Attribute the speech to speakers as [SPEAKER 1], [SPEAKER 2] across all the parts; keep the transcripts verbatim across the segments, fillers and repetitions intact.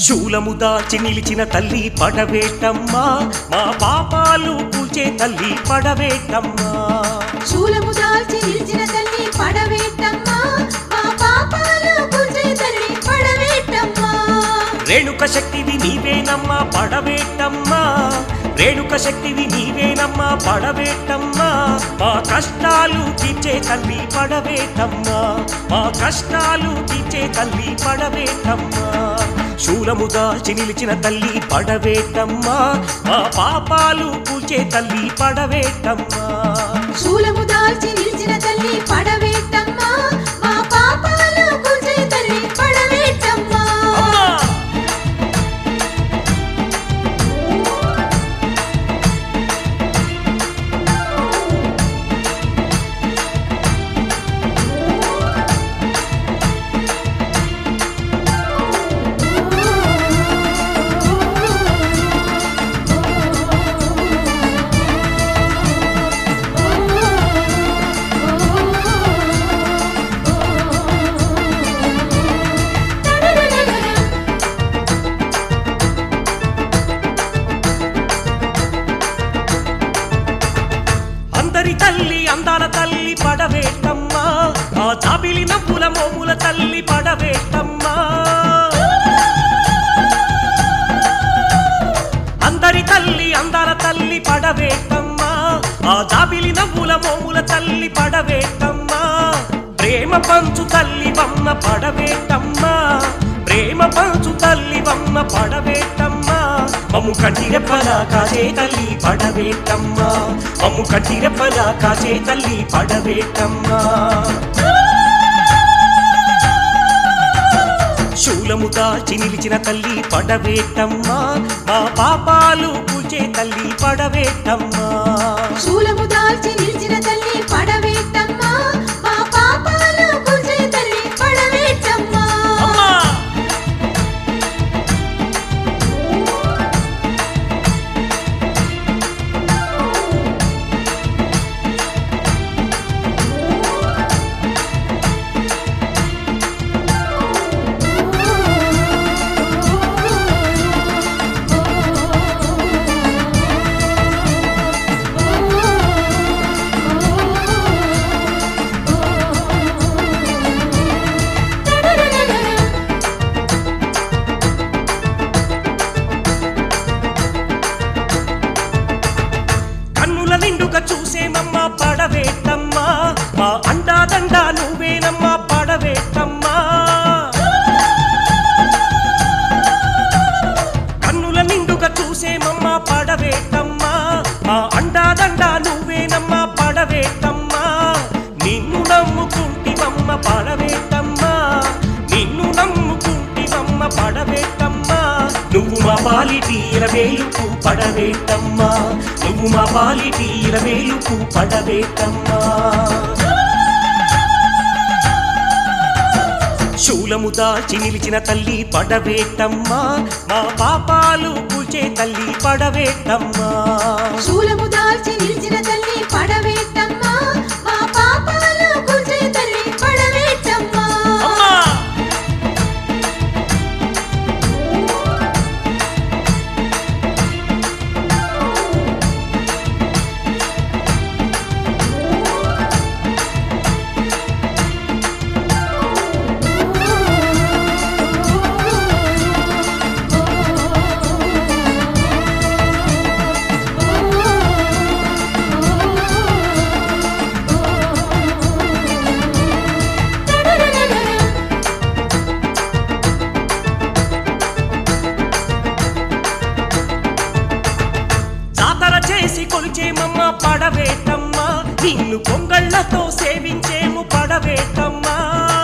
[SPEAKER 1] శూలము దాచి నిలిచిన తల్లి పడవేటమ్మా మా పాపాలు పూచే తల్లి పడవేటమ్మా
[SPEAKER 2] శూలము దాచి నిలిచిన తల్లి పడవేటమ్మా మా పాపాలు పూచే తల్లి పడవేటమ్మా
[SPEAKER 1] రేణుక శక్తివి నీవేనమ్మా పడవేటమ్మా రేణుక శక్తివి నీవేనమ్మా పడవేటమ్మా మా కష్టాలు తీర్చే తల్లి పడవేటమ్మా మా కష్టాలు తీర్చే తల్లి పడవేటమ్మా శూలము దాచి నిలిచిన తల్లి పడవేటమ్మా మా పాపాలు పూచే తల్లి పడవేటమ్మా
[SPEAKER 2] శూలము దాచి నిలిచిన తల్లి పడవేటమ్మా మా పాపాలు పూచే తల్లి పడవేటమ్మా
[SPEAKER 1] తల్లి అందాల తల్లి పడవేటమ్మా ఆ జాబిలి నవ్వుల మోముల తల్లి పడవేటమ్మా అందరి తల్లి అందాల తల్లి పడవేటమ్మా ఆ జాబిలి నవ్వుల మోముల తల్లి పడవేటమ్మా ప్రేమ పంచు తల్లి వమ్మ పడవేటమ్మా ప్రేమ పంచు తల్లి వమ్మ పడవేటమ్మా మమ్ము కట్టిరెప్పలా కాచే తల్లి పడవేటమ్మా మమ్ము కట్టిరెప్పలా కాచే తల్లి పడవేటమ్మా శూలము దాచి నిలిచిన తల్లి పడవేటమ్మా మా పాపాలు పూచే తల్లి పడవేటమ్మా
[SPEAKER 2] శూలము దాచి నిలిచిన తల్లి పడవేటమ్మా మా పాపాలు పూచే తల్లి పడవేటమ్మా
[SPEAKER 1] నిండుగా చూసేమమ్మా పడవేటమ్మా మా అండాదండా నువ్వేనమ్మా పడవేటమ్మా కన్నుల నిండుగా చూసేమమ్మా పడవేటమ్మా మా అండాదండా నువ్వేనమ్మా పడవేటమ్మా నిన్ను నమ్ముకుంటివమ్మ పడవేటమ్మా నిన్ను నమ్ముకుంటివమ్మ పడవేటమ్మా నువ్వు మా పాలిటి ఇరవేలుకు పడవేటమ్మా నువ్వు మా పాలిటి ఇరవేలుకు పడవేటమ్మా శూలము దాచి నిలిచిన తల్లి పడవేటమ్మా మా పాపాలు పూచే తల్లి పడవేటమ్మా
[SPEAKER 2] శూలము దాచి నిలిచిన తల్లి పడవేటమ్మా మా పాపాలు పూచే తల్లి పడవేటమ్మా
[SPEAKER 1] కొలిచేమమ్మ పడవేటమ్మా నిన్ను పొంగళ్ళతో సేవించేము పడవేటమ్మా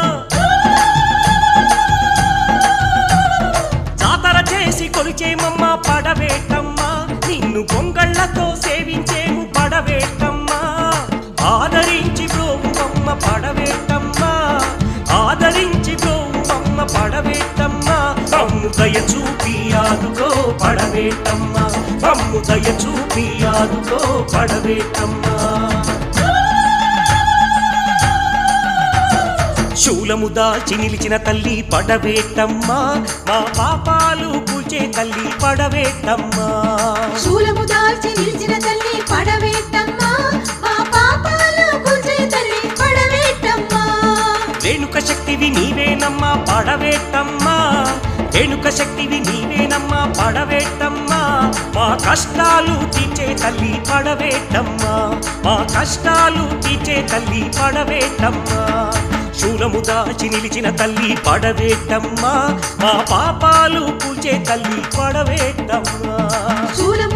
[SPEAKER 1] జాతర చేసి కొలిచేమమ్మ పడవేటమ్మా నిన్ను పొంగళ్ళతో సేవించేము పడవేటమ్మా ఆదరించి బ్రోవుమమ్మ పడవేటమ్మా ఆదరించి బ్రోవుమమ్మ పడవేటమ్మా మమ్ము దయ చూపి ఆదుకో పడవేటమ్మా మమ్ము దయ చూపి ఆదుకో పడవేటమ్మా శూలము దాల్చి నిలిచిన తల్లి పడవేటమ్మా మా పాపాలు కూల్చే తల్లి పడవేటమ్మా
[SPEAKER 2] శూలము దాల్చి నిలిచిన తల్లి పడవేటమ్మా మా పాపాలు కూల్చే తల్లి పడవేటమ్మా
[SPEAKER 1] రేణుక శక్తివి నీవేనమ్మా పడవేటమ్మా రేణుక శక్తివి నీవేనమ్మా పడవేటమ్మా మా కష్టాలు తీర్చే తల్లి పడవేటమ్మా మా కష్టాలు తీర్చే తల్లి పడవేటమ్మా శూలము దాచి నిలిచిన తల్లి పడవేటమ్మా మా పాపాలు కూల్చే తల్లి పడవేటమ్మా
[SPEAKER 2] శూలము